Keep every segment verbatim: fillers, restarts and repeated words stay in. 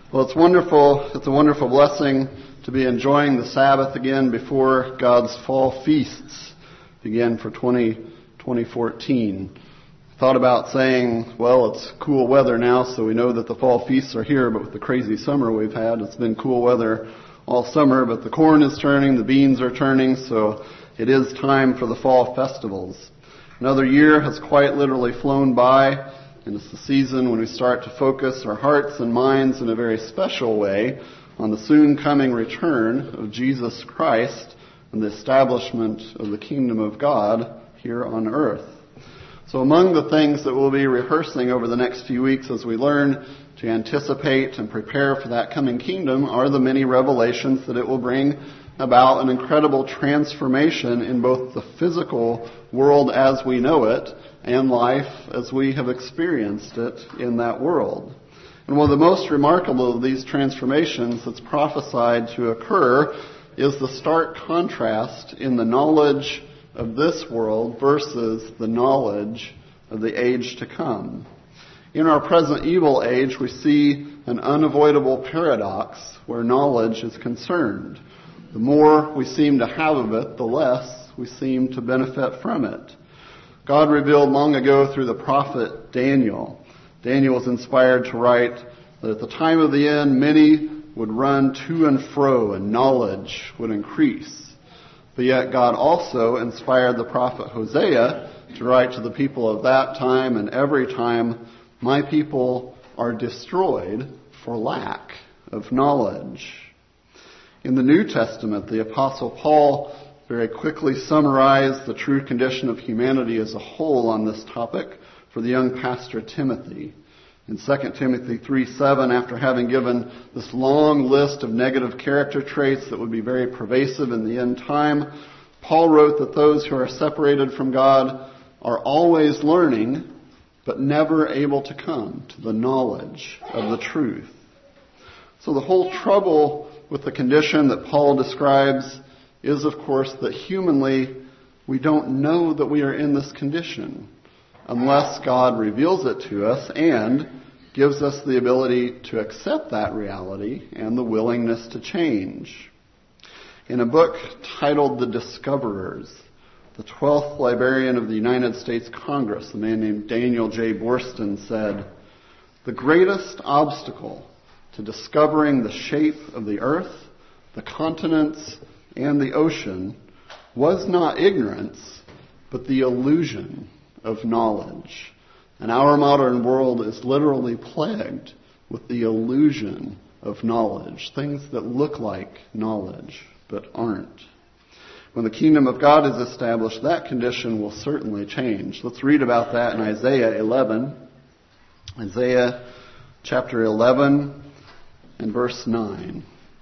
Well, it's wonderful. It's a wonderful blessing to be enjoying the Sabbath again before God's fall feasts begin for twenty fourteen. I thought about saying, well, it's cool weather now, so we know that the fall feasts are here, but with the crazy summer we've had, it's been cool weather all summer, but the corn is turning, the beans are turning, so it is time for the fall festivals. Another year has quite literally flown by, and it's the season when we start to focus our hearts and minds in a very special way on the soon coming return of Jesus Christ and the establishment of the kingdom of God here on earth. So among the things that we'll be rehearsing over the next few weeks as we learn to anticipate and prepare for that coming kingdom are the many revelations that it will bring about an incredible transformation in both the physical world as we know it and life as we have experienced it in that world. And one of the most remarkable of these transformations that's prophesied to occur is the stark contrast in the knowledge of this world versus the knowledge of the age to come. In our present evil age, we see an unavoidable paradox where knowledge is concerned. The more we seem to have of it, the less we seem to benefit from it. God revealed long ago through the prophet Daniel. Daniel was inspired to write that at the time of the end, many would run to and fro and knowledge would increase. But yet God also inspired the prophet Hosea to write to the people of that time and every time, my people are destroyed for lack of knowledge. In the New Testament, the Apostle Paul very quickly summarized the true condition of humanity as a whole on this topic for the young pastor Timothy. In Second Timothy three seven, after having given this long list of negative character traits that would be very pervasive in the end time, Paul wrote that those who are separated from God are always learning, but never able to come to the knowledge of the truth. So the whole trouble with the condition that Paul describes is, of course, that humanly we don't know that we are in this condition unless God reveals it to us and gives us the ability to accept that reality and the willingness to change. In a book titled The Discoverers, the twelfth librarian of the United States Congress, a man named Daniel J. Boorstin, said, "The greatest obstacle to discovering the shape of the earth, the continents, and the ocean was not ignorance, but the illusion of knowledge." And our modern world is literally plagued with the illusion of knowledge, things that look like knowledge but aren't. When the kingdom of God is established, that condition will certainly change. Let's read about that in Isaiah eleven. Isaiah chapter eleven and verse nine.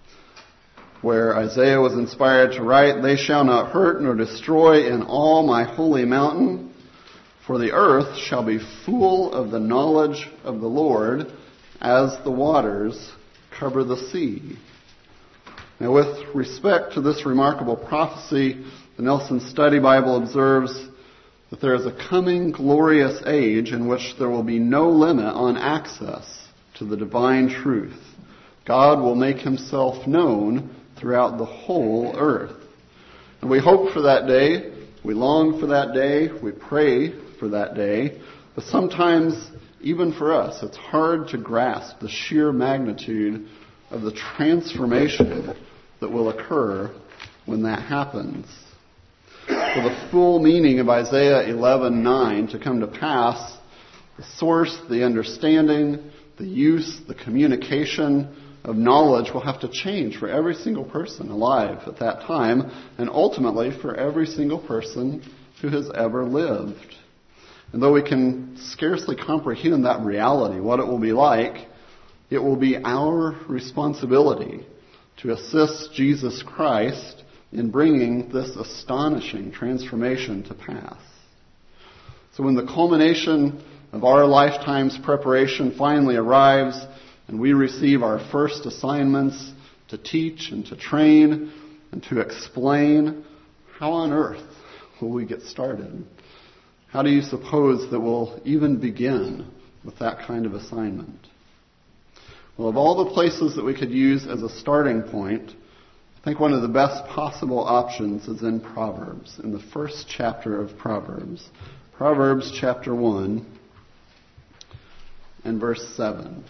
Where Isaiah was inspired to write, "They shall not hurt nor destroy in all my holy mountain, for the earth shall be full of the knowledge of the Lord as the waters cover the sea." Now, with respect to this remarkable prophecy, the Nelson Study Bible observes that there is a coming glorious age in which there will be no limit on access to the divine truth. God will make himself known throughout the whole earth. And we hope for that day, we long for that day, we pray for that day, but sometimes, even for us, it's hard to grasp the sheer magnitude of the transformation that will occur when that happens. For the full meaning of Isaiah eleven nine to come to pass, the source, the understanding, the use, the communication of knowledge will have to change for every single person alive at that time, and ultimately for every single person who has ever lived. And though we can scarcely comprehend that reality, what it will be like, it will be our responsibility to assist Jesus Christ in bringing this astonishing transformation to pass. So when the culmination of our lifetime's preparation finally arrives, and we receive our first assignments to teach and to train and to explain, how on earth will we get started? How do you suppose that we'll even begin with that kind of assignment? Well, of all the places that we could use as a starting point, I think one of the best possible options is in Proverbs, in the first chapter of Proverbs. Proverbs chapter one and verse seven,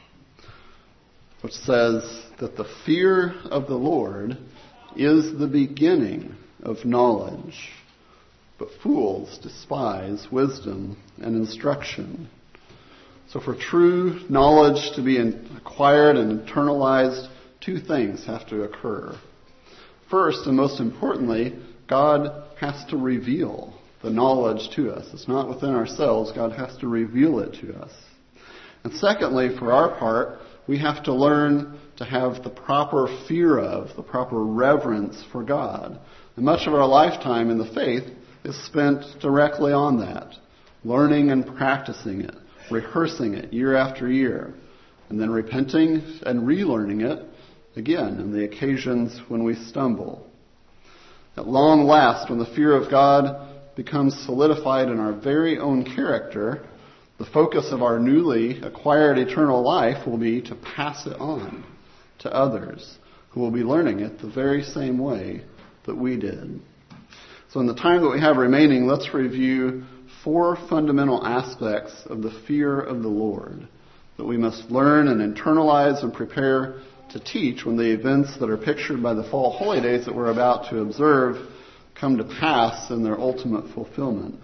which says that the fear of the Lord is the beginning of knowledge, but fools despise wisdom and instruction. So for true knowledge to be acquired and internalized, two things have to occur. First, and most importantly, God has to reveal the knowledge to us. It's not within ourselves. God has to reveal it to us. And secondly, for our part, we have to learn to have the proper fear of, the proper reverence for God. And much of our lifetime in the faith is spent directly on that, learning and practicing it, rehearsing it year after year, and then repenting and relearning it again on the occasions when we stumble. At long last, when the fear of God becomes solidified in our very own character, the focus of our newly acquired eternal life will be to pass it on to others who will be learning it the very same way that we did. So in the time that we have remaining, let's review four fundamental aspects of the fear of the Lord that we must learn and internalize and prepare to teach when the events that are pictured by the fall holy days that we're about to observe come to pass in their ultimate fulfillment.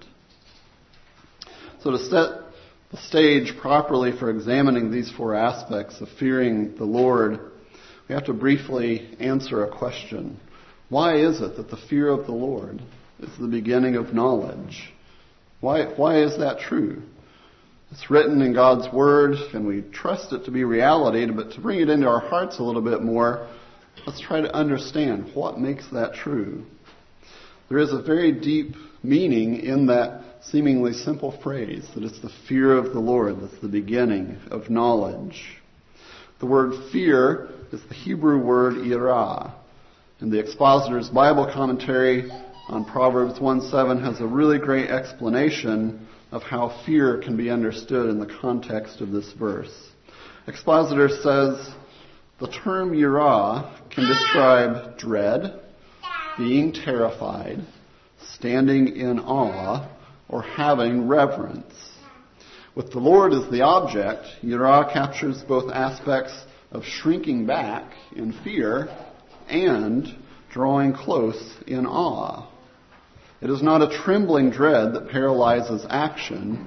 So to set the stage properly for examining these four aspects of fearing the Lord, we have to briefly answer a question. Why is it that the fear of the Lord is the beginning of knowledge? Why, why is that true? It's written in God's Word, and we trust it to be reality, but to bring it into our hearts a little bit more, let's try to understand what makes that true. There is a very deep meaning in that seemingly simple phrase, that it's the fear of the Lord that's the beginning of knowledge. The word fear is the Hebrew word yirah, and the Expositor's Bible commentary on Proverbs one seven has a really great explanation of how fear can be understood in the context of this verse. Expositor says, the term yirah can describe dread, being terrified, standing in awe, or having reverence. With the Lord as the object, yirah captures both aspects of shrinking back in fear and drawing close in awe. It is not a trembling dread that paralyzes action,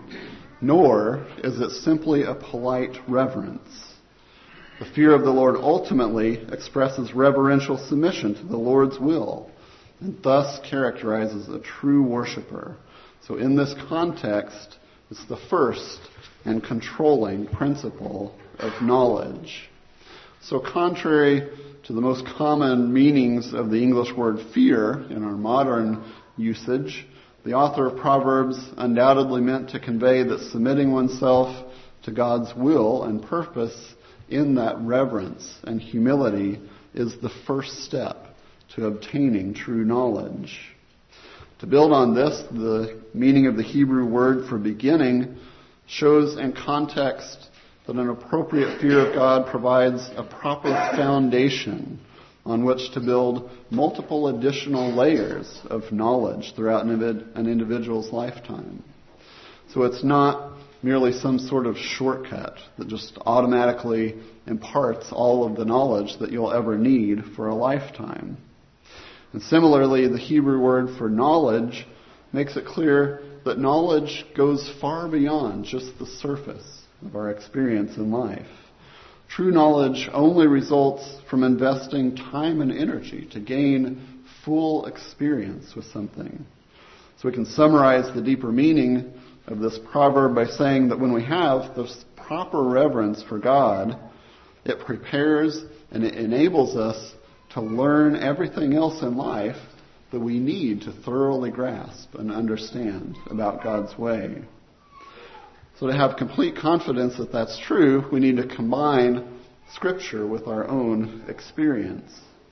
nor is it simply a polite reverence. The fear of the Lord ultimately expresses reverential submission to the Lord's will, and thus characterizes a true worshiper. So in this context, it's the first and controlling principle of knowledge. So contrary to the most common meanings of the English word fear in our modern usage, the author of Proverbs undoubtedly meant to convey that submitting oneself to God's will and purpose in that reverence and humility is the first step to obtaining true knowledge. To build on this, the meaning of the Hebrew word for beginning shows in context that an appropriate fear of God provides a proper foundation on which to build multiple additional layers of knowledge throughout an individual's lifetime. So it's not merely some sort of shortcut that just automatically imparts all of the knowledge that you'll ever need for a lifetime. And similarly, the Hebrew word for knowledge makes it clear that knowledge goes far beyond just the surface of our experience in life. True knowledge only results from investing time and energy to gain full experience with something. So we can summarize the deeper meaning of this proverb by saying that when we have this proper reverence for God, it prepares and it enables us to learn everything else in life that we need to thoroughly grasp and understand about God's way. So to have complete confidence that that's true, we need to combine Scripture with our own experience.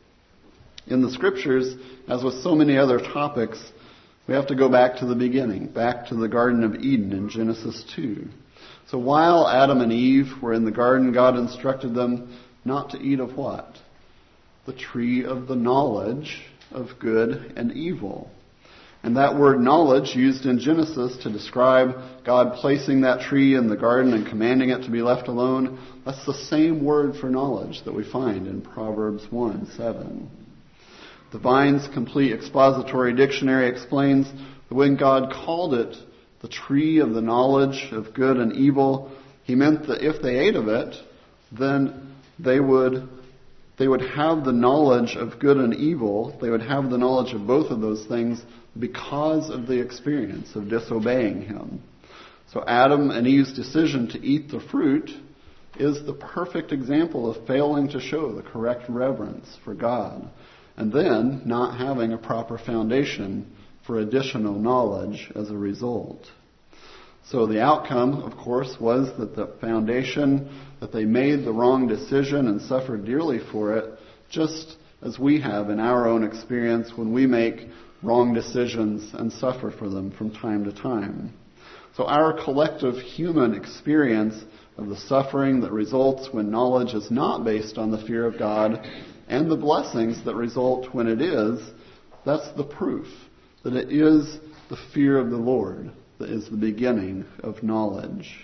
In the Scriptures, as with so many other topics, we have to go back to the beginning, back to the Garden of Eden in Genesis two. So while Adam and Eve were in the garden, God instructed them not to eat of what? The tree of the knowledge of good and evil. And that word knowledge, used in Genesis to describe God placing that tree in the garden and commanding it to be left alone, that's the same word for knowledge that we find in Proverbs one seven. The Vine's Complete Expository Dictionary explains that when God called it the tree of the knowledge of good and evil, he meant that if they ate of it, then they would they would have the knowledge of good and evil. They would have the knowledge of both of those things because of the experience of disobeying him. So Adam and Eve's decision to eat the fruit is the perfect example of failing to show the correct reverence for God, and then not having a proper foundation for additional knowledge as a result. So the outcome, of course, was that the foundation, that they made the wrong decision and suffered dearly for it, just as we have in our own experience when we make wrong decisions and suffer for them from time to time. So our collective human experience of the suffering that results when knowledge is not based on the fear of God, and the blessings that result when it is, that's the proof that it is the fear of the Lord that is the beginning of knowledge.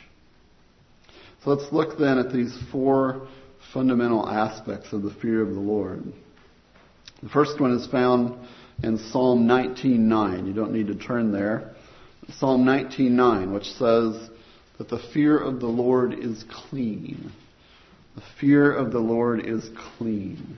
So let's look then at these four fundamental aspects of the fear of the Lord. The first one is found in Psalm nineteen nine. You don't need to turn there. Psalm nineteen nine, which says that the fear of the Lord is clean. The fear of the Lord is clean.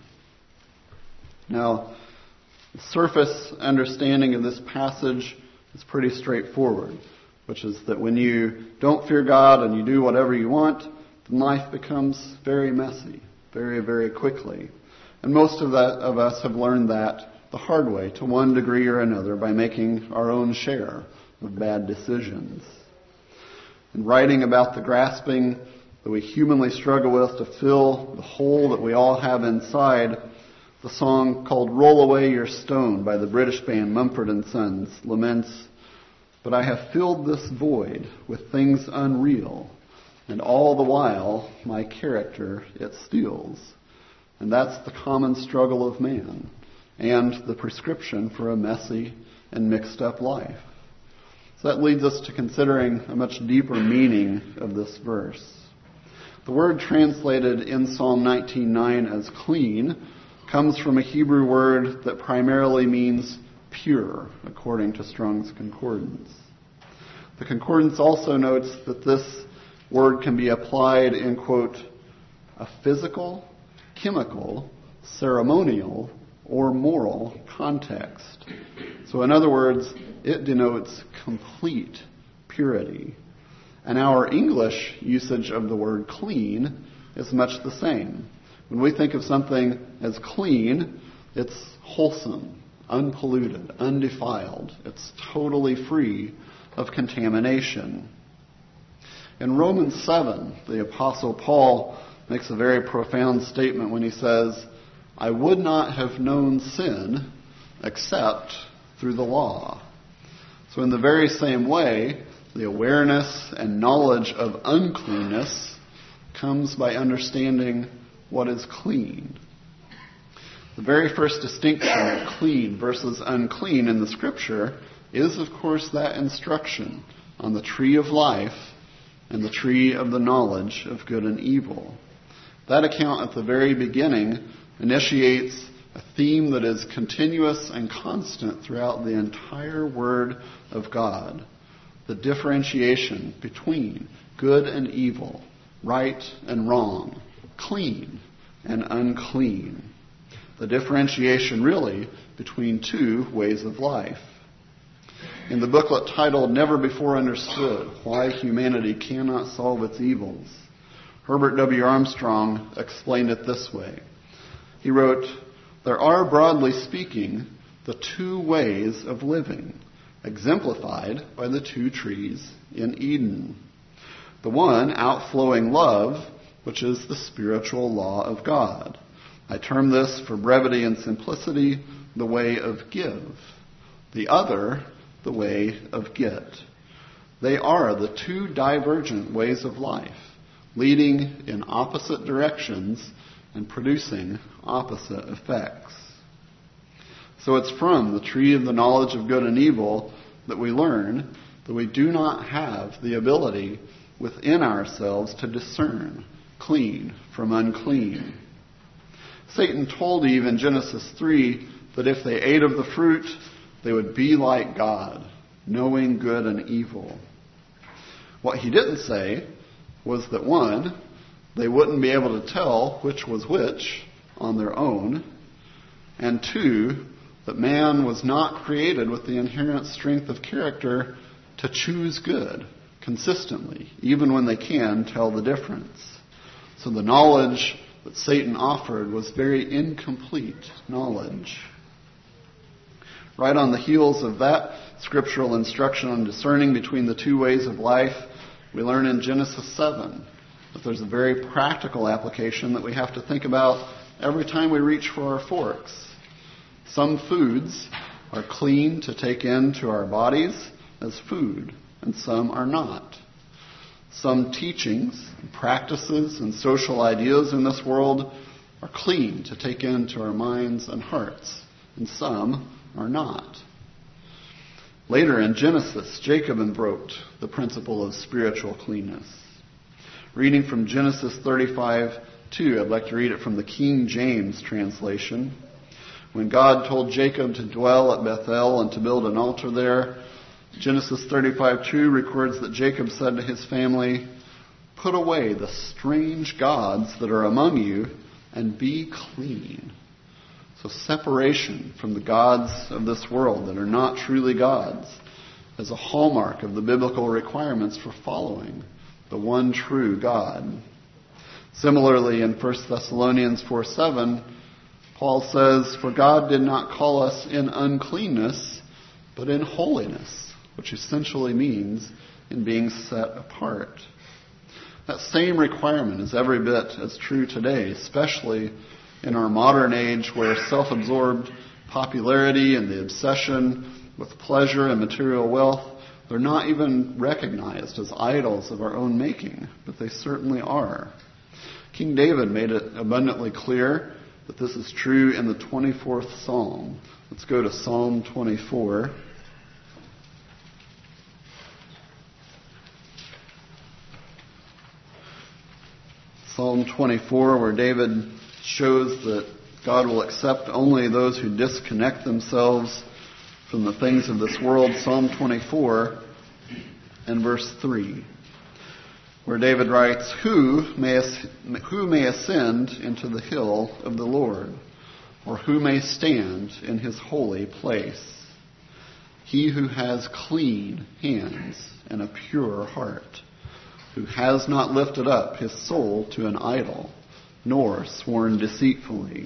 Now, the surface understanding of this passage is pretty straightforward, which is that when you don't fear God and you do whatever you want, then life becomes very messy, very, very quickly. And most of, that, of us have learned that the hard way, to one degree or another, by making our own share of bad decisions. In writing about the grasping that we humanly struggle with to fill the hole that we all have inside, the song called Roll Away Your Stone by the British band Mumford and Sons laments, "But I have filled this void with things unreal, and all the while my character it steals." And that's the common struggle of man, and the prescription for a messy and mixed up life. So that leads us to considering a much deeper meaning of this verse. The word translated in Psalm nineteen nine as clean comes from a Hebrew word that primarily means pure, according to Strong's Concordance. The Concordance also notes that this word can be applied in, quote, a physical, chemical, ceremonial, or moral context. So in other words, it denotes complete purity. And our English usage of the word clean is much the same. When we think of something as clean, it's wholesome, unpolluted, undefiled. It's totally free of contamination. In Romans seven, the Apostle Paul makes a very profound statement when he says, "I would not have known sin except through the law." So in the very same way, the awareness and knowledge of uncleanness comes by understanding what is clean. The very first distinction of clean versus unclean in the Scripture is, of course, that instruction on the tree of life and the tree of the knowledge of good and evil. That account at the very beginning initiates a theme that is continuous and constant throughout the entire Word of God. The differentiation between good and evil, right and wrong, clean and unclean. The differentiation really between two ways of life. In the booklet titled Never Before Understood, Why Humanity Cannot Solve Its Evils, Herbert W. Armstrong explained it this way. He wrote, "There are, broadly speaking, the two ways of living, exemplified by the two trees in Eden. The one, outflowing love, which is the spiritual law of God. I term this, for brevity and simplicity, the way of give. The other, the way of get. They are the two divergent ways of life, leading in opposite directions and producing opposite effects. So it's from the tree of the knowledge of good and evil that we learn that we do not have the ability within ourselves to discern clean from unclean. Satan told Eve in Genesis three that if they ate of the fruit, they would be like God, knowing good and evil. What he didn't say was that, one, they wouldn't be able to tell which was which on their own, and two, that man was not created with the inherent strength of character to choose good consistently, even when they can tell the difference. So the knowledge that Satan offered was very incomplete knowledge. Right on the heels of that scriptural instruction on discerning between the two ways of life, we learn in Genesis seven that there's a very practical application that we have to think about every time we reach for our forks. Some foods are clean to take into our bodies as food, and some are not. Some teachings, and practices, and social ideas in this world are clean to take into our minds and hearts, and some are not. Later in Genesis, Jacob invoked the principle of spiritual cleanness. Reading from Genesis thirty-five two, I'd like to read it from the King James translation. When God told Jacob to dwell at Bethel and to build an altar there, Genesis thirty-five two records that Jacob said to his family, "Put away the strange gods that are among you and be clean." So separation from the gods of this world that are not truly gods is a hallmark of the biblical requirements for following the one true God. Similarly, in First Thessalonians four seven, Paul says, "For God did not call us in uncleanness, but in holiness," which essentially means in being set apart. That same requirement is every bit as true today, especially in our modern age where self-absorbed popularity and the obsession with pleasure and material wealth, they're not even recognized as idols of our own making, but they certainly are. King David made it abundantly clear that this is true in the twenty-fourth Psalm. Let's go to Psalm twenty-four. Psalm twenty-four, where David shows that God will accept only those who disconnect themselves from the things of this world. Psalm twenty-four and verse three, where David writes, Who may, who may ascend into the hill of the Lord, or who may stand in his holy place? He who has clean hands and a pure heart, who has not lifted up his soul to an idol, nor sworn deceitfully.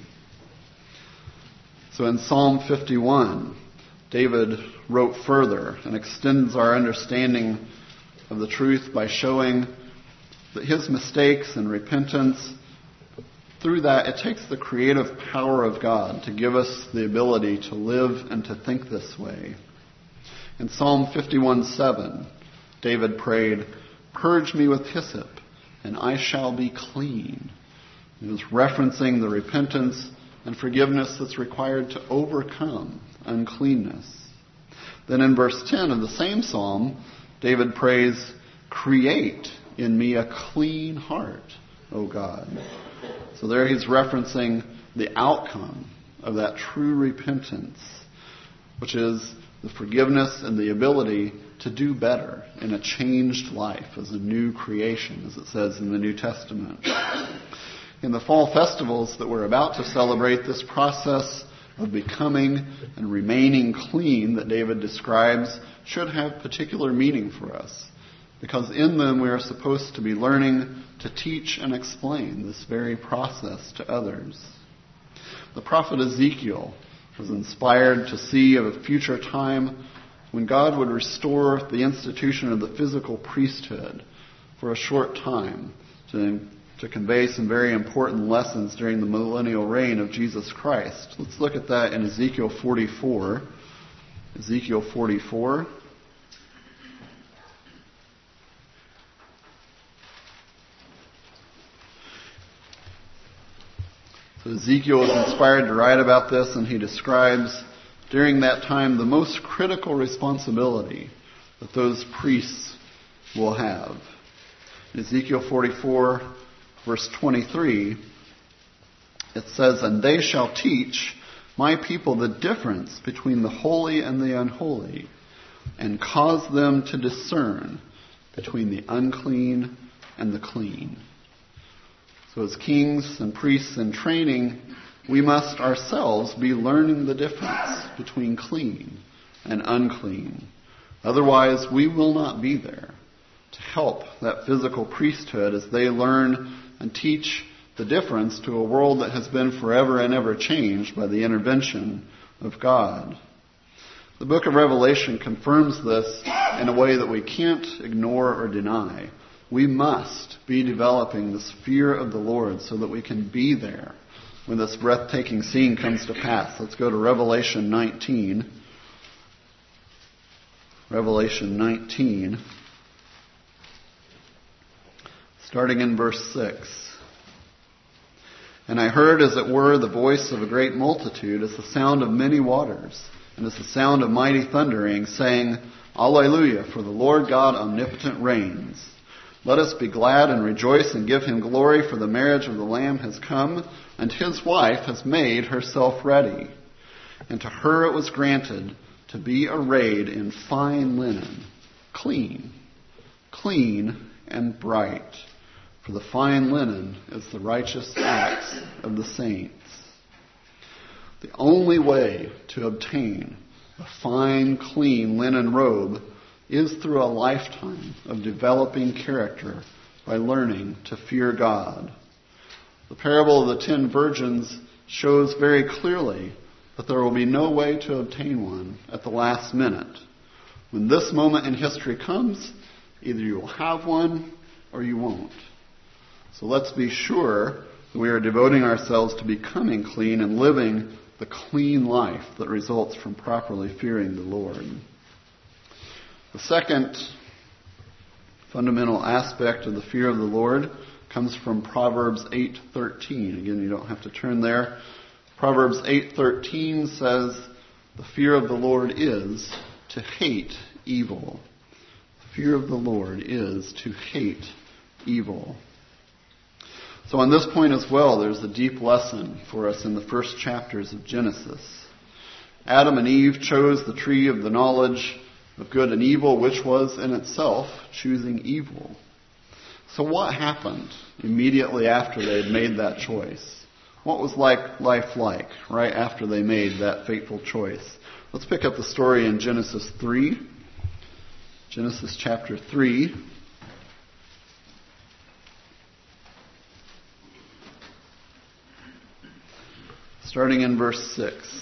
So in Psalm fifty-one, David wrote further and extends our understanding of the truth by showing that his mistakes and repentance, through that, it takes the creative power of God to give us the ability to live and to think this way. In Psalm fifty-one seven, David prayed, "Purge me with hyssop, and I shall be clean." He was referencing the repentance and forgiveness that's required to overcome uncleanness. Then in verse ten of the same psalm, David prays, "Create in me a clean heart, O God." So there he's referencing the outcome of that true repentance, which is the forgiveness and the ability to do better in a changed life as a new creation, as it says in the New Testament. In the fall festivals that we're about to celebrate, this process of becoming and remaining clean that David describes should have particular meaning for us, because in them we are supposed to be learning to teach and explain this very process to others. The prophet Ezekiel was inspired to see of a future time when God would restore the institution of the physical priesthood for a short time to to convey some very important lessons during the millennial reign of Jesus Christ. Let's look at that in Ezekiel forty-four. Ezekiel forty-four. So Ezekiel was inspired to write about this, and he describes during that time the most critical responsibility that those priests will have. In Ezekiel forty-four, verse twenty-three, it says, "And they shall teach my people the difference between the holy and the unholy, and cause them to discern between the unclean and the clean." So as kings and priests in training, we must ourselves be learning the difference between clean and unclean. Otherwise, we will not be there to help that physical priesthood as they learn and teach the difference to a world that has been forever and ever changed by the intervention of God. The book of Revelation confirms this in a way that we can't ignore or deny. We must be developing this fear of the Lord so that we can be there when this breathtaking scene comes to pass. Let's go to Revelation nineteen. Revelation nineteen, starting in verse six. "And I heard, as it were, the voice of a great multitude, as the sound of many waters, and as the sound of mighty thundering, saying, Alleluia, for the Lord God omnipotent reigns. Let us be glad and rejoice and give him glory, for the marriage of the Lamb has come, and his wife has made herself ready. And to her it was granted to be arrayed in fine linen, clean, clean and bright. For the fine linen is the righteous acts of the saints." The only way to obtain a fine, clean linen robe is through a lifetime of developing character by learning to fear God. The parable of the ten virgins shows very clearly that there will be no way to obtain one at the last minute. When this moment in history comes, either you will have one or you won't. So let's be sure that we are devoting ourselves to becoming clean and living the clean life that results from properly fearing the Lord. The second fundamental aspect of the fear of the Lord comes from Proverbs eight thirteen. Again, you don't have to turn there. Proverbs eight thirteen says, "The fear of the Lord is to hate evil." The fear of the Lord is to hate evil. So on this point as well, there's a deep lesson for us in the first chapters of Genesis. Adam and Eve chose the tree of the knowledge of good and evil, which was in itself choosing evil. So what happened immediately after they had made that choice? What was like life like right after they made that fateful choice? Let's pick up the story in Genesis three. Genesis chapter three. Starting in verse six.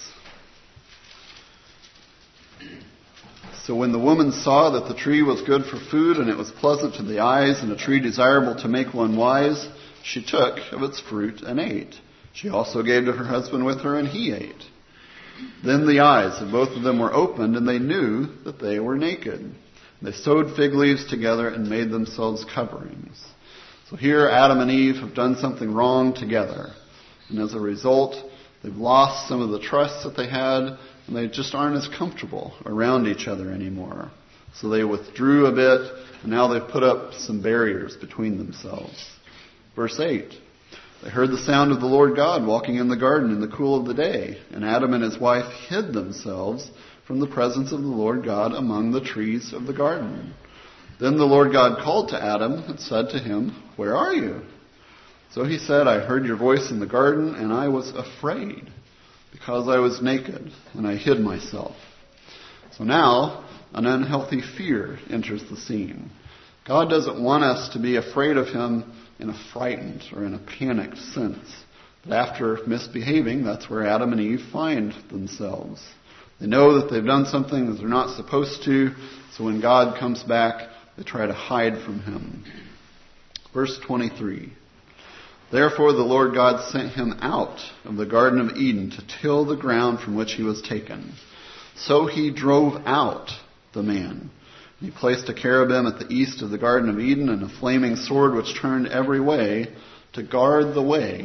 "So when the woman saw that the tree was good for food, and it was pleasant to the eyes, and a tree desirable to make one wise, she took of its fruit and ate. She also gave to her husband with her, and he ate. Then the eyes of both of them were opened, and they knew that they were naked. They sewed fig leaves together and made themselves coverings." So here Adam and Eve have done something wrong together. And as a result, they've lost some of the trust that they had, and they just aren't as comfortable around each other anymore. So they withdrew a bit, and now they've put up some barriers between themselves. Verse eight. "They heard the sound of the Lord God walking in the garden in the cool of the day, and Adam and his wife hid themselves from the presence of the Lord God among the trees of the garden. Then the Lord God called to Adam and said to him, 'Where are you?' So he said, 'I heard your voice in the garden, and I was afraid, because I was naked, and I hid myself.'" So now, an unhealthy fear enters the scene. God doesn't want us to be afraid of him in a frightened or in a panicked sense. But after misbehaving, that's where Adam and Eve find themselves. They know that they've done something that they're not supposed to, so when God comes back, they try to hide from him. Verse twenty-three. "Therefore the Lord God sent him out of the Garden of Eden to till the ground from which he was taken. So he drove out the man. He placed a cherubim at the east of the Garden of Eden and a flaming sword which turned every way to guard the way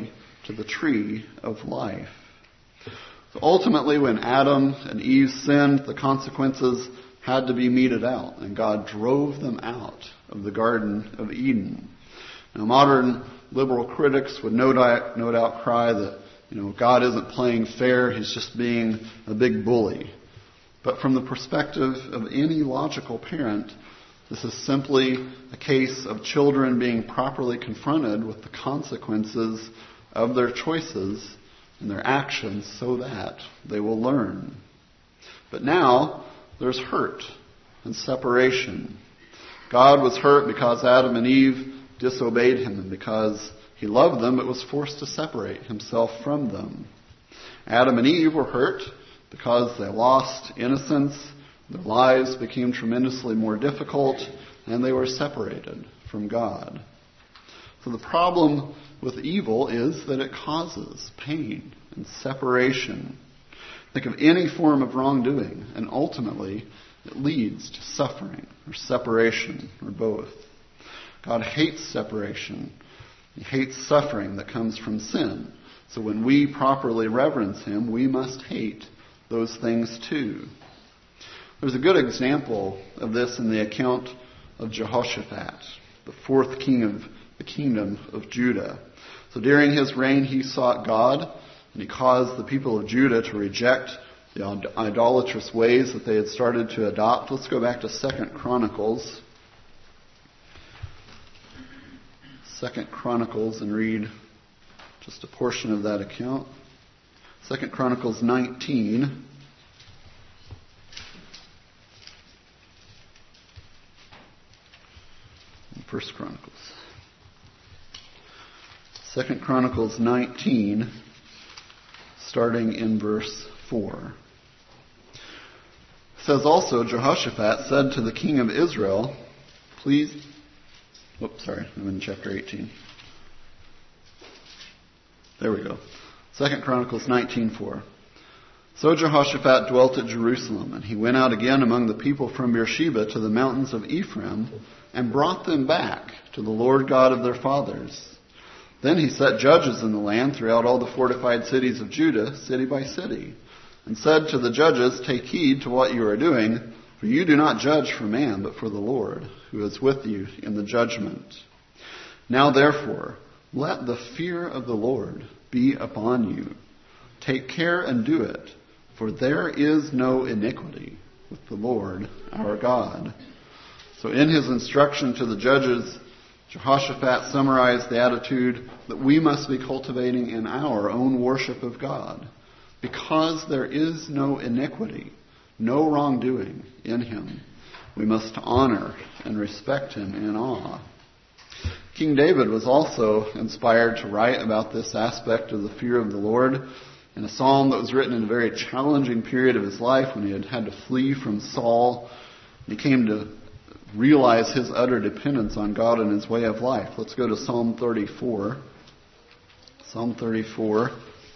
to the tree of life. So ultimately, when Adam and Eve sinned, the consequences had to be meted out, and God drove them out of the Garden of Eden. Now, modern liberal critics would no doubt, no doubt cry that, you know, God isn't playing fair, he's just being a big bully. But from the perspective of any logical parent, this is simply a case of children being properly confronted with the consequences of their choices and their actions so that they will learn. But now there's hurt and separation. God was hurt because Adam and Eve disobeyed him, and because he loved them, but was forced to separate himself from them. Adam and Eve were hurt because they lost innocence, their lives became tremendously more difficult, and they were separated from God. So the problem with evil is that it causes pain and separation. Think of any form of wrongdoing, and ultimately it leads to suffering or separation or both. God hates separation. He hates suffering that comes from sin. So when we properly reverence him, we must hate those things too. There's a good example of this in the account of Jehoshaphat, the fourth king of the kingdom of Judah. So during his reign, he sought God, and he caused the people of Judah to reject the idolatrous ways that they had started to adopt. Let's go back to Second Chronicles. Second Chronicles and read just a portion of that account. Second Chronicles nineteen. First Chronicles. Second Chronicles nineteen, starting in verse four. It says also, Jehoshaphat said to the king of Israel, please... Oops, sorry, I'm in chapter eighteen. There we go. Second Chronicles nineteen four. So Jehoshaphat dwelt at Jerusalem, and he went out again among the people from Beersheba to the mountains of Ephraim, and brought them back to the Lord God of their fathers. Then he set judges in the land throughout all the fortified cities of Judah, city by city, and said to the judges, take heed to what you are doing, for you do not judge for man, but for the Lord, who is with you in the judgment. Now therefore, let the fear of the Lord be upon you. Take care and do it, for there is no iniquity with the Lord our God. So in his instruction to the judges, Jehoshaphat summarized the attitude that we must be cultivating in our own worship of God, because there is no iniquity, no wrongdoing in him. We must honor and respect him in awe. King David was also inspired to write about this aspect of the fear of the Lord in a psalm that was written in a very challenging period of his life when he had had to flee from Saul. He came to realize his utter dependence on God and his way of life. Let's go to Psalm thirty-four. Psalm thirty-four.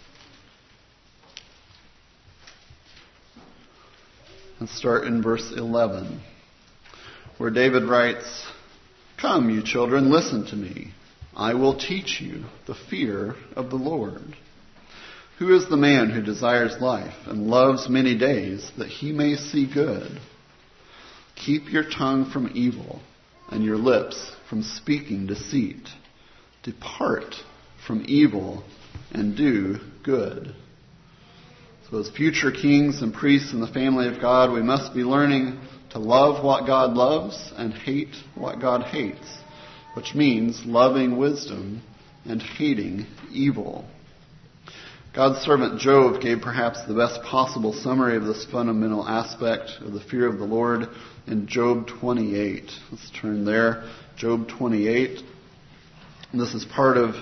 And start in verse eleven, where David writes, come, you children, listen to me. I will teach you the fear of the Lord. Who is the man who desires life and loves many days that he may see good? Keep your tongue from evil and your lips from speaking deceit. Depart from evil and do good. So as future kings and priests in the family of God, we must be learning to love what God loves and hate what God hates, which means loving wisdom and hating evil. God's servant Job gave perhaps the best possible summary of this fundamental aspect of the fear of the Lord in Job twenty-eight. Let's turn there. Job twenty-eight. And this is part of,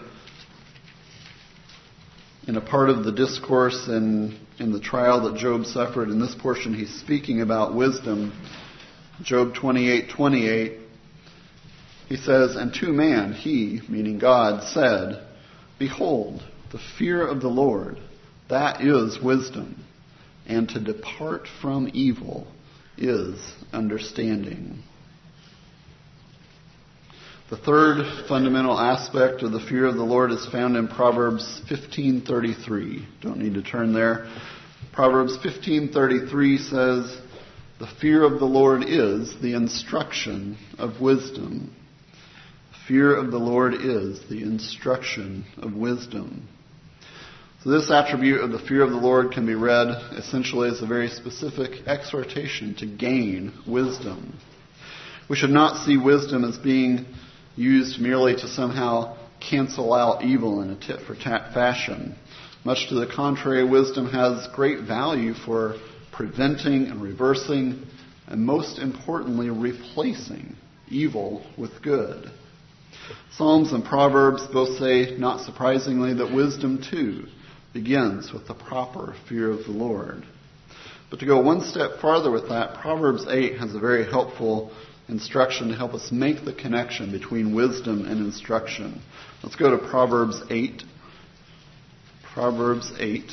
in a part of the discourse in, in the trial that Job suffered. In this portion, he's speaking about wisdom. Job twenty-eight twenty-eight. He says, and to man, he, meaning God, said, behold, the fear of the Lord, that is wisdom, and to depart from evil is understanding. The third fundamental aspect of the fear of the Lord is found in Proverbs fifteen thirty-three. Don't need to turn there. Proverbs fifteen thirty-three says, "The fear of the Lord is the instruction of wisdom." The fear of the Lord is the instruction of wisdom. So this attribute of the fear of the Lord can be read essentially as a very specific exhortation to gain wisdom. We should not see wisdom as being used merely to somehow cancel out evil in a tit-for-tat fashion. Much to the contrary, wisdom has great value for preventing and reversing, and most importantly, replacing evil with good. Psalms and Proverbs both say, not surprisingly, that wisdom too begins with the proper fear of the Lord. But to go one step farther with that, Proverbs eight has a very helpful instruction to help us make the connection between wisdom and instruction. Let's go to Proverbs eight. Proverbs eight.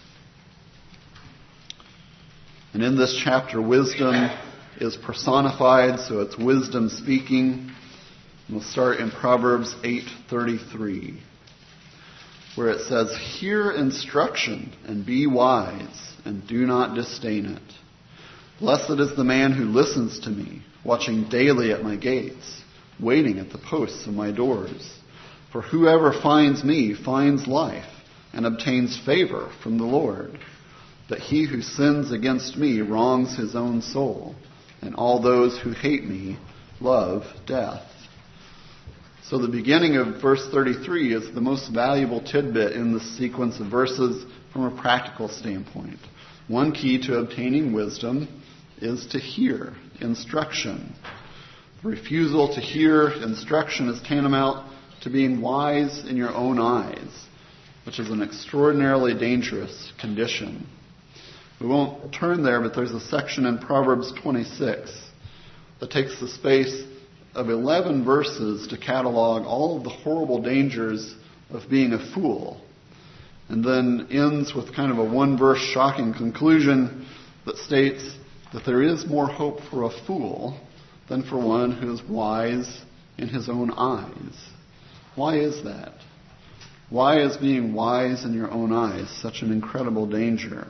And in this chapter, wisdom is personified, so it's wisdom speaking. We'll start in Proverbs eight thirty-three, where it says, "Hear instruction and be wise, and do not disdain it. Blessed is the man who listens to me, watching daily at my gates, waiting at the posts of my doors. For whoever finds me finds life and obtains favor from the Lord. But he who sins against me wrongs his own soul, and all those who hate me love death." So the beginning of verse thirty-three is the most valuable tidbit in the sequence of verses from a practical standpoint. One key to obtaining wisdom is to hear instruction. The refusal to hear instruction is tantamount to being wise in your own eyes, which is an extraordinarily dangerous condition. We won't turn there, but there's a section in Proverbs twenty-six that takes the space of eleven verses to catalog all of the horrible dangers of being a fool, and then ends with kind of a one-verse shocking conclusion that states that there is more hope for a fool than for one who is wise in his own eyes. Why is that? Why is being wise in your own eyes such an incredible danger?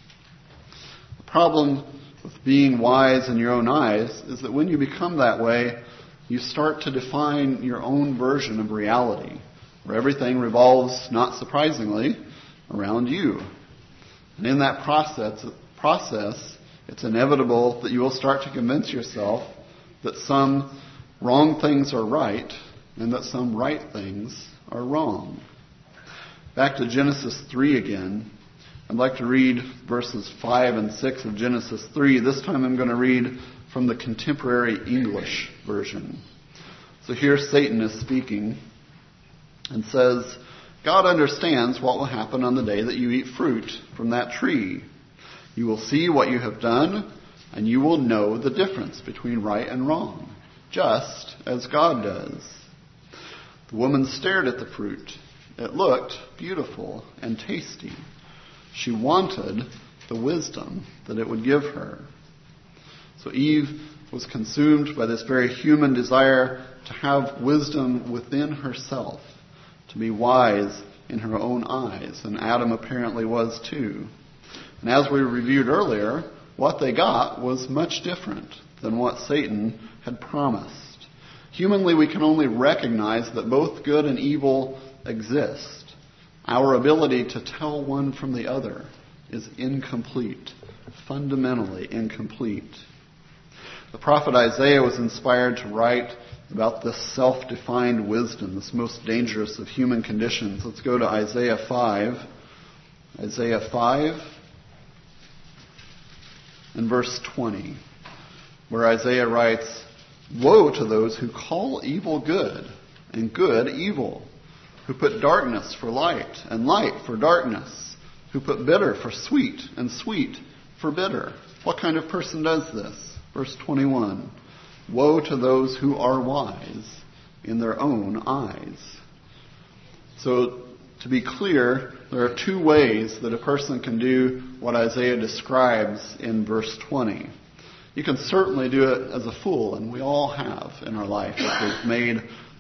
The problem with being wise in your own eyes is that when you become that way, you start to define your own version of reality, where everything revolves, not surprisingly, around you. And in that process, process, it's inevitable that you will start to convince yourself that some wrong things are right and that some right things are wrong. Back to Genesis three again. I'd like to read verses five and six of Genesis three. This time I'm going to read from the Contemporary English version. So here Satan is speaking and says, "God understands what will happen on the day that you eat fruit from that tree. You will see what you have done, and you will know the difference between right and wrong, just as God does." The woman stared at the fruit. It looked beautiful and tasty. She wanted the wisdom that it would give her. So Eve was consumed by this very human desire to have wisdom within herself, to be wise in her own eyes, and Adam apparently was too. And as we reviewed earlier, what they got was much different than what Satan had promised. Humanly, we can only recognize that both good and evil exist. Our ability to tell one from the other is incomplete, fundamentally incomplete. The prophet Isaiah was inspired to write about this self-defined wisdom, this most dangerous of human conditions. Let's go to Isaiah five. Isaiah five and verse twenty, where Isaiah writes, "Woe to those who call evil good and good evil, who put darkness for light and light for darkness, who put bitter for sweet and sweet for bitter." What kind of person does this? Verse twenty-one, "Woe to those who are wise in their own eyes." So, to be clear, there are two ways that a person can do what Isaiah describes in verse twenty. You can certainly do it as a fool, and we all have in our life. If we've made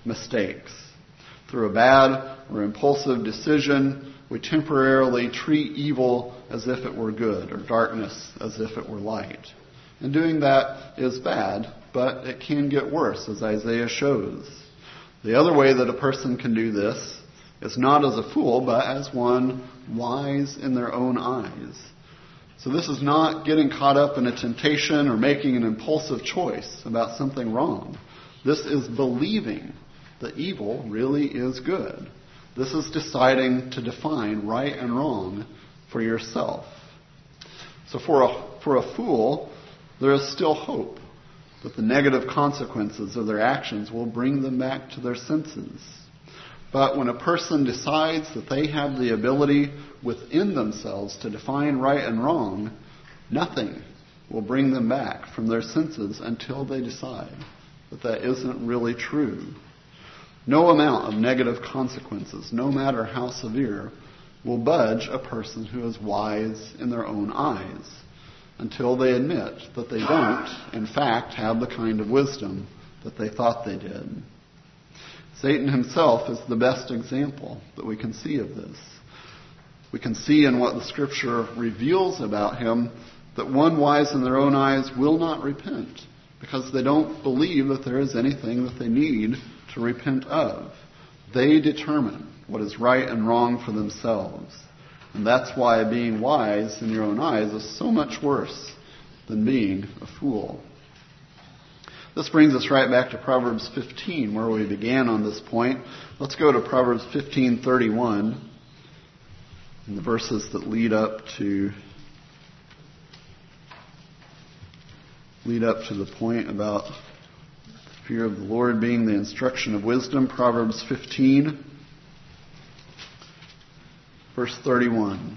mistakes. Through a bad or impulsive decision, we temporarily treat evil as if it were good, or darkness as if it were light. And doing that is bad, but it can get worse, as Isaiah shows. The other way that a person can do this is not as a fool, but as one wise in their own eyes. So this is not getting caught up in a temptation or making an impulsive choice about something wrong. This is believing that evil really is good. This is deciding to define right and wrong for yourself. So for a, for a fool, there is still hope that the negative consequences of their actions will bring them back to their senses. But when a person decides that they have the ability within themselves to define right and wrong, nothing will bring them back from their senses until they decide that that isn't really true. No amount of negative consequences, no matter how severe, will budge a person who is wise in their own eyes until they admit that they don't, in fact, have the kind of wisdom that they thought they did. Satan himself is the best example that we can see of this. We can see in what the Scripture reveals about him that one wise in their own eyes will not repent because they don't believe that there is anything that they need to repent of. They determine what is right and wrong for themselves. And that's why being wise in your own eyes is so much worse than being a fool. This brings us right back to Proverbs fifteen, where we began on this point. Let's go to Proverbs fifteen thirty-one, and the verses that lead up to lead up to the point about the fear of the Lord being the instruction of wisdom. Proverbs fifteen, verse thirty-one.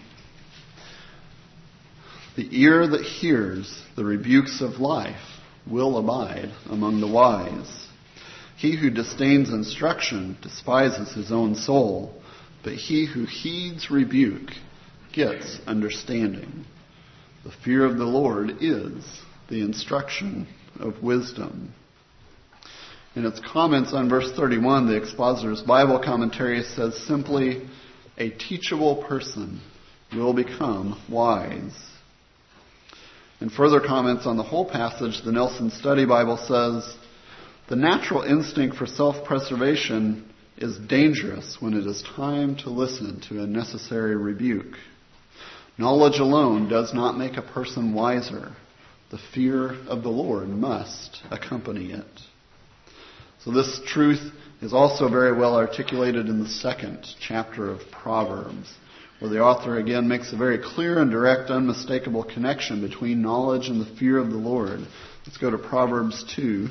The ear that hears the rebukes of life will abide among the wise. He who disdains instruction despises his own soul, but he who heeds rebuke gets understanding. The fear of the Lord is the instruction of wisdom. In its comments on verse thirty-one, the Expositor's Bible Commentary says simply, a teachable person will become wise. In further comments on the whole passage, the Nelson Study Bible says, the natural instinct for self-preservation is dangerous when it is time to listen to a necessary rebuke. Knowledge alone does not make a person wiser. The fear of the Lord must accompany it. So this truth is also very well articulated in the second chapter of Proverbs, where the author again makes a very clear and direct, unmistakable connection between knowledge and the fear of the Lord. Let's go to Proverbs two.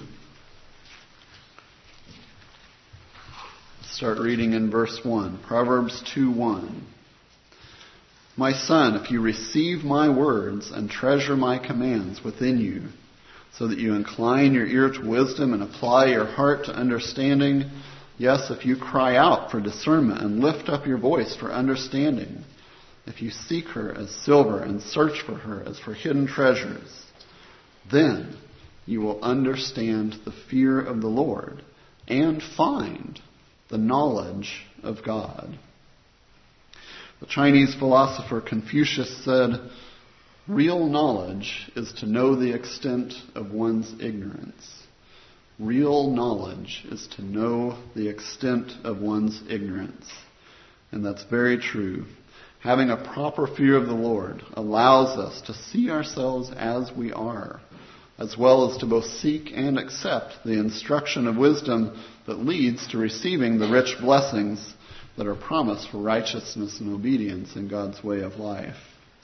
Start reading in verse one. Proverbs two one. My son, if you receive my words and treasure my commands within you, so that you incline your ear to wisdom and apply your heart to understanding, yes, if you cry out for discernment and lift up your voice for understanding, if you seek her as silver and search for her as for hidden treasures, then you will understand the fear of the Lord and find the knowledge of God. The Chinese philosopher Confucius said, real knowledge is to know the extent of one's ignorance. Real knowledge is to know the extent of one's ignorance. And that's very true. Having a proper fear of the Lord allows us to see ourselves as we are, as well as to both seek and accept the instruction of wisdom that leads to receiving the rich blessings that are promised for righteousness and obedience in God's way of life.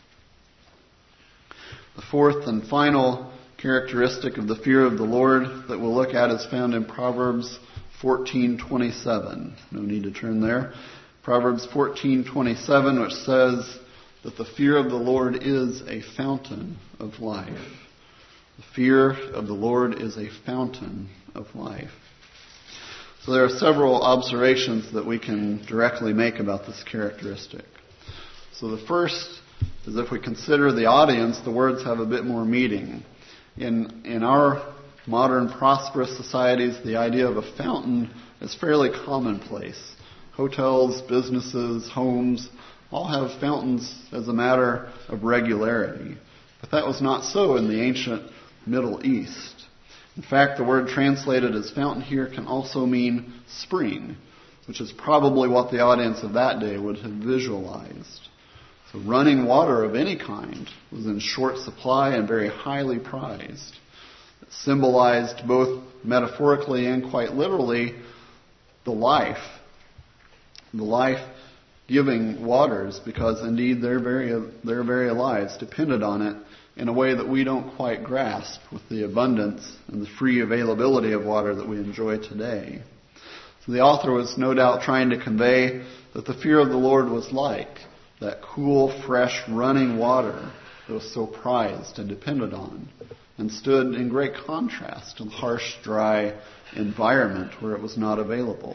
The fourth and final characteristic of the fear of the Lord that we'll look at is found in Proverbs fourteen twenty-seven. No need to turn there. Proverbs fourteen twenty-seven, which says that the fear of the Lord is a fountain of life. The fear of the Lord is a fountain of life. So there are several observations that we can directly make about this characteristic. So the first is if we consider the audience, the words have a bit more meaning. In in our modern prosperous societies, the idea of a fountain is fairly commonplace. Hotels, businesses, homes all have fountains as a matter of regularity. But that was not so in the ancient Middle East. In fact, the word translated as fountain here can also mean spring, which is probably what the audience of that day would have visualized. So running water of any kind was in short supply and very highly prized. It symbolized both metaphorically and quite literally the life, the life-giving waters, because indeed their very, their very lives depended on it in a way that we don't quite grasp with the abundance and the free availability of water that we enjoy today. So the author was no doubt trying to convey that the fear of the Lord was like that cool, fresh, running water that was so prized and depended on, and stood in great contrast to the harsh, dry environment where it was not available.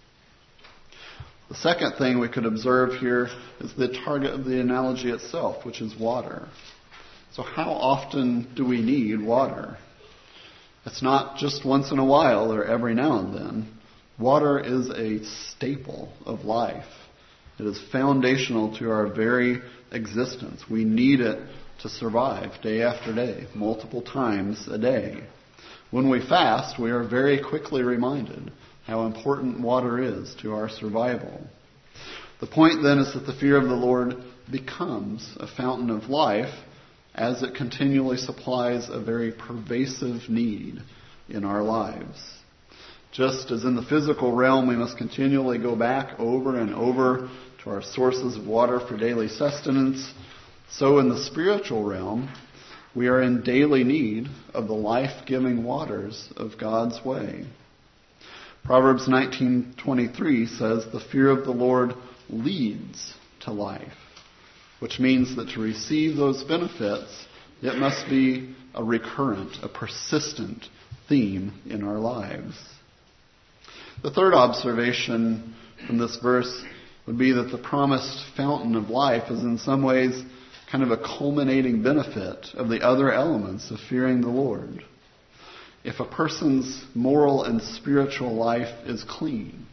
The second thing we could observe here is the target of the analogy itself, which is water. So how often do we need water? It's not just once in a while or every now and then. Water is a staple of life. It is foundational to our very existence. We need it to survive day after day, multiple times a day. When we fast, we are very quickly reminded how important water is to our survival. The point then is that the fear of the Lord becomes a fountain of life as it continually supplies a very pervasive need in our lives. Just as in the physical realm we must continually go back over and over to our sources of water for daily sustenance, so in the spiritual realm we are in daily need of the life-giving waters of God's way. Proverbs nineteen twenty-three says, "The fear of the Lord leads to life," which means that to receive those benefits, it must be a recurrent, a persistent theme in our lives. The third observation from this verse would be that the promised fountain of life is in some ways kind of a culminating benefit of the other elements of fearing the Lord. If a person's moral and spiritual life is clean,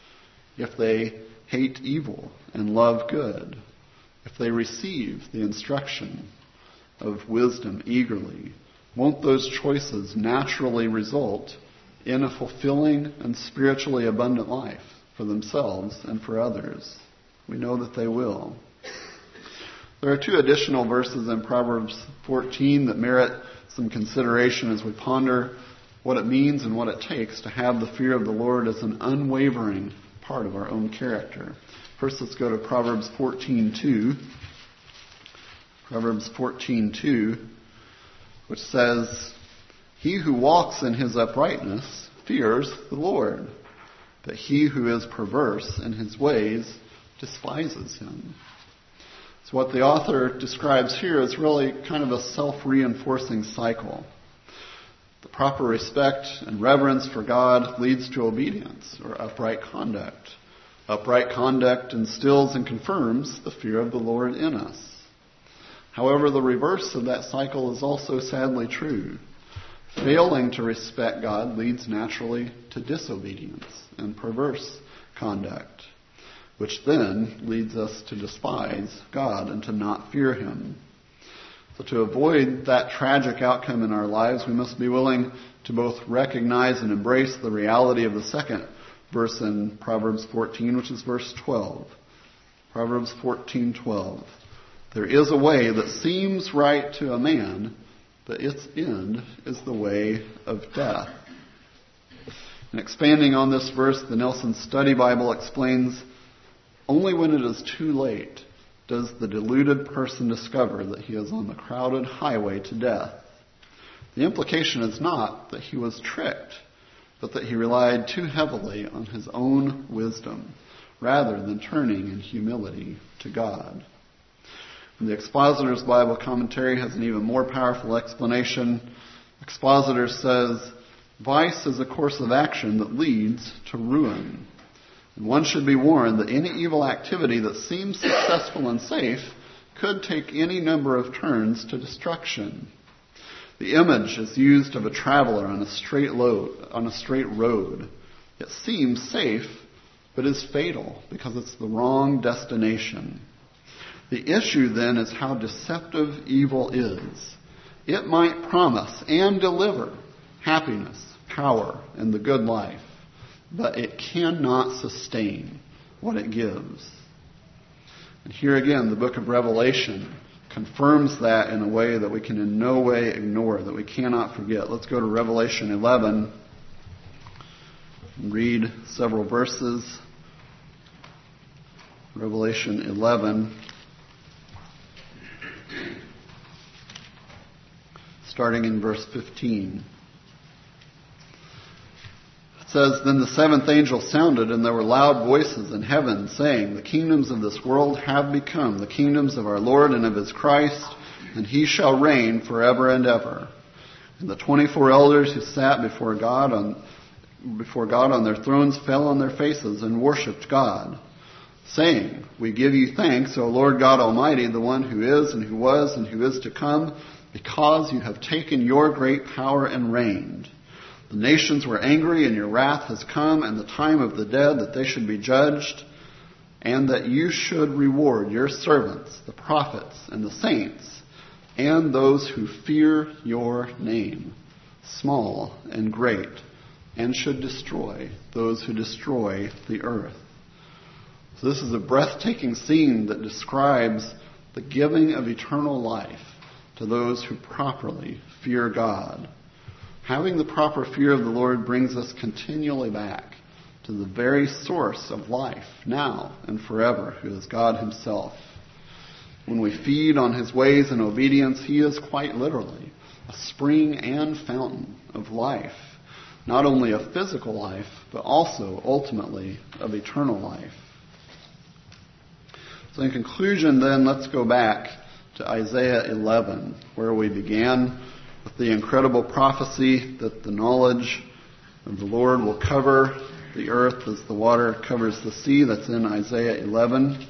if they hate evil and love good, if they receive the instruction of wisdom eagerly, won't those choices naturally result in a fulfilling and spiritually abundant life for themselves and for others? We know that they will. There are two additional verses in Proverbs fourteen that merit some consideration as we ponder what it means and what it takes to have the fear of the Lord as an unwavering part of our own character. First, let's go to Proverbs fourteen two. Proverbs fourteen two, which says, "He who walks in his uprightness fears the Lord, but he who is perverse in his ways despises him." So what the author describes here is really kind of a self-reinforcing cycle. The proper respect and reverence for God leads to obedience or upright conduct. Upright conduct instills and confirms the fear of the Lord in us. However, the reverse of that cycle is also sadly true. Failing to respect God leads naturally to disobedience and perverse conduct, which then leads us to despise God and to not fear Him. So to avoid that tragic outcome in our lives, we must be willing to both recognize and embrace the reality of the second verse in Proverbs fourteen, which is verse twelve. Proverbs fourteen twelve. "There is a way that seems right to a man, but its end is the way of death." And expanding on this verse, the Nelson Study Bible explains, "Only when it is too late does the deluded person discover that he is on the crowded highway to death. The implication is not that he was tricked, but that he relied too heavily on his own wisdom, rather than turning in humility to God." And the Expositor's Bible Commentary has an even more powerful explanation. Expositor says, "Vice is a course of action that leads to ruin. And one should be warned that any evil activity that seems successful and safe could take any number of turns to destruction. The image is used of a traveler on a straight load, on a straight road. It seems safe, but is fatal because it's the wrong destination. The issue then is how deceptive evil is. It might promise and deliver happiness, power, and the good life, but it cannot sustain what it gives. And here again, the book of Revelation confirms that in a way that we can in no way ignore, that we cannot forget. Let's go to Revelation eleven and read several verses. Revelation eleven, starting in verse fifteen. It says, "Then the seventh angel sounded, and there were loud voices in heaven, saying, 'The kingdoms of this world have become the kingdoms of our Lord and of his Christ, and he shall reign forever and ever.' And the twenty-four elders who sat before God on before God on their thrones fell on their faces and worshipped God, saying, 'We give you thanks, O Lord God Almighty, the one who is and who was and who is to come, because you have taken your great power and reigned. The nations were angry, and your wrath has come, and the time of the dead, that they should be judged, and that you should reward your servants, the prophets and the saints, and those who fear your name, small and great, and should destroy those who destroy the earth.'" So this is a breathtaking scene that describes the giving of eternal life to those who properly fear God. Having the proper fear of the Lord brings us continually back to the very source of life, now and forever, who is God himself. When we feed on his ways and obedience, he is quite literally a spring and fountain of life, not only of physical life, but also ultimately of eternal life. So in conclusion then, let's go back to Isaiah eleven, where we began with the incredible prophecy that the knowledge of the Lord will cover the earth as the water covers the sea. That's in Isaiah eleven.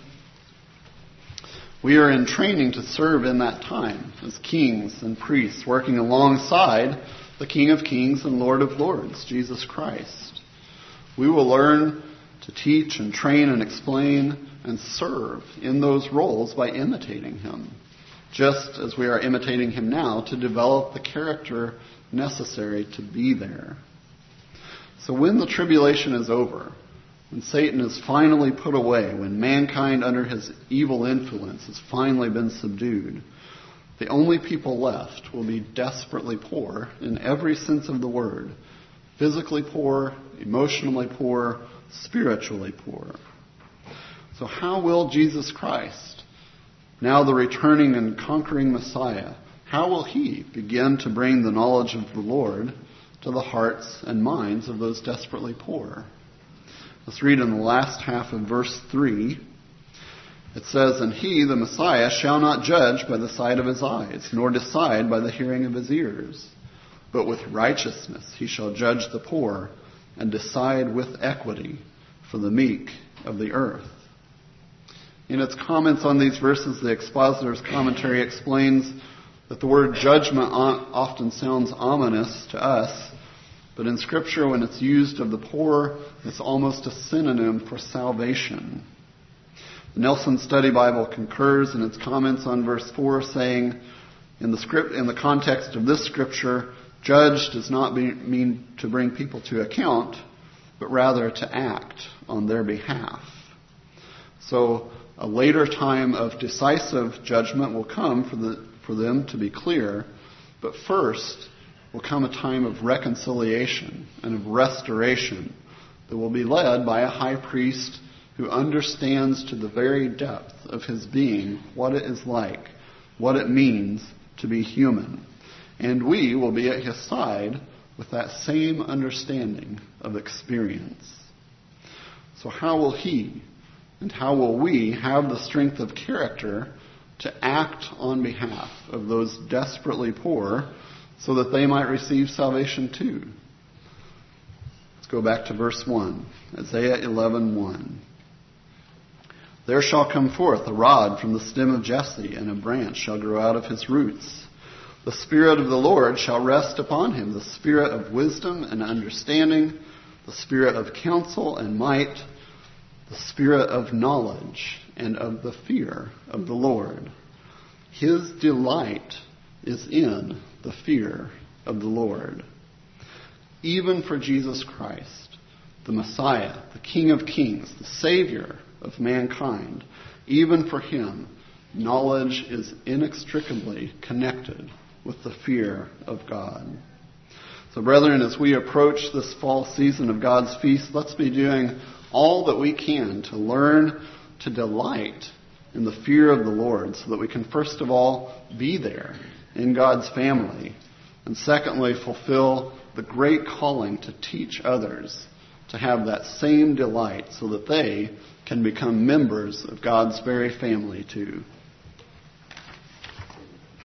We are in training to serve in that time as kings and priests, working alongside the King of Kings and Lord of Lords, Jesus Christ. We will learn to teach and train and explain and serve in those roles by imitating him, just as we are imitating him now to develop the character necessary to be there. So when the tribulation is over, when Satan is finally put away, when mankind under his evil influence has finally been subdued, the only people left will be desperately poor in every sense of the word. Physically poor, emotionally poor, spiritually poor. So how will Jesus Christ, now the returning and conquering Messiah, how will he begin to bring the knowledge of the Lord to the hearts and minds of those desperately poor? Let's read in the last half of verse three. It says, "And he, the Messiah, shall not judge by the sight of his eyes, nor decide by the hearing of his ears. But with righteousness he shall judge the poor, and decide with equity for the meek of the earth." In its comments on these verses, the expositor's commentary explains that the word judgment often sounds ominous to us, but in Scripture, when it's used of the poor, it's almost a synonym for salvation. The Nelson Study Bible concurs in its comments on verse four, saying, in the script, in the context of this Scripture, judge does not be, mean to bring people to account, but rather to act on their behalf. So a later time of decisive judgment will come for the for them to be clear, but first will come a time of reconciliation and of restoration that will be led by a high priest who understands to the very depth of his being what it is like, what it means to be human. And we will be at his side with that same understanding of experience. So how will he and how will we have the strength of character to act on behalf of those desperately poor so that they might receive salvation too? Let's go back to verse one, Isaiah eleven one. "There shall come forth a rod from the stem of Jesse, and a branch shall grow out of his roots. The Spirit of the Lord shall rest upon him, the Spirit of wisdom and understanding, the Spirit of counsel and might, the Spirit of knowledge and of the fear of the Lord. His delight is in the fear of the Lord. Even for Jesus Christ, the Messiah, the King of Kings, the Savior of mankind, even for him, knowledge is inextricably connected with the fear of God. So brethren, as we approach this fall season of God's feast, let's be doing all that we can to learn to delight in the fear of the Lord, so that we can first of all be there in God's family, and secondly fulfill the great calling to teach others to have that same delight, so that they can become members of God's very family too.